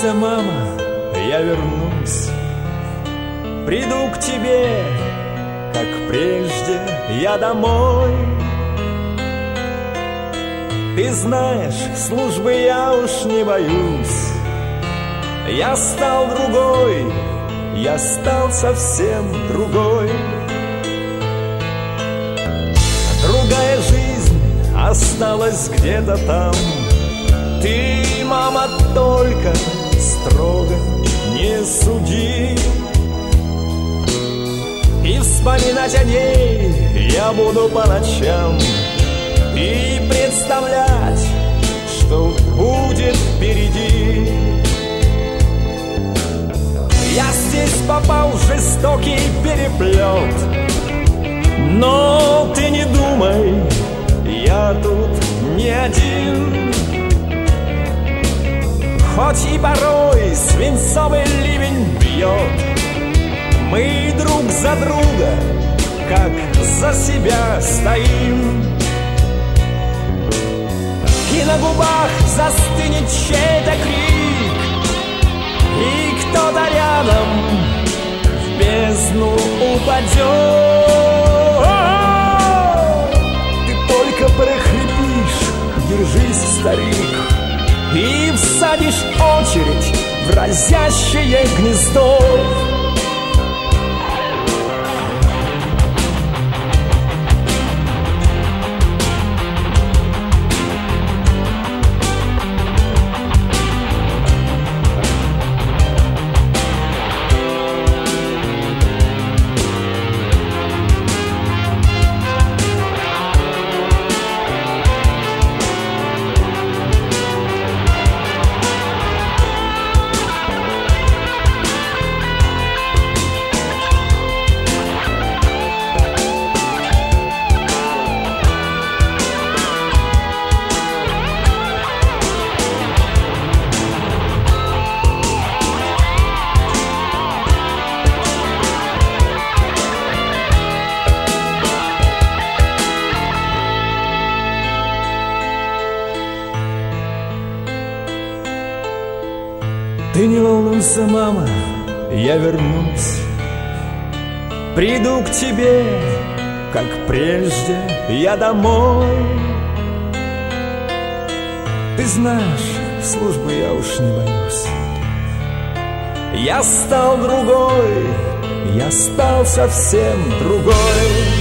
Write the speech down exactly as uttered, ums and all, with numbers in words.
волнуйся, мама, я вернусь. Приду к тебе, как прежде, я домой. Ты знаешь, службы я уж не боюсь. Я стал другой, я стал совсем другой. Другая жизнь осталась где-то там. Ты, мама, только строго не суди. И вспоминать о ней я буду по ночам. И представлять, что будет впереди. Я здесь попал в жестокий переплет, но ты не думай, я тут не один. Хоть и порой свинцовый ливень бьет, мы друг за друга, как за себя стоим. И на губах застынет чей-то крик, и кто-то рядом в бездну упадет. Ты только прохрипишь, держись, старик, и всадишь очередь в разящее гнездо. Ты не волнуйся, мама, я вернусь. Приду к тебе, как прежде, я домой. Ты знаешь, службы я уж не боюсь. Я стал другой, я стал совсем другой.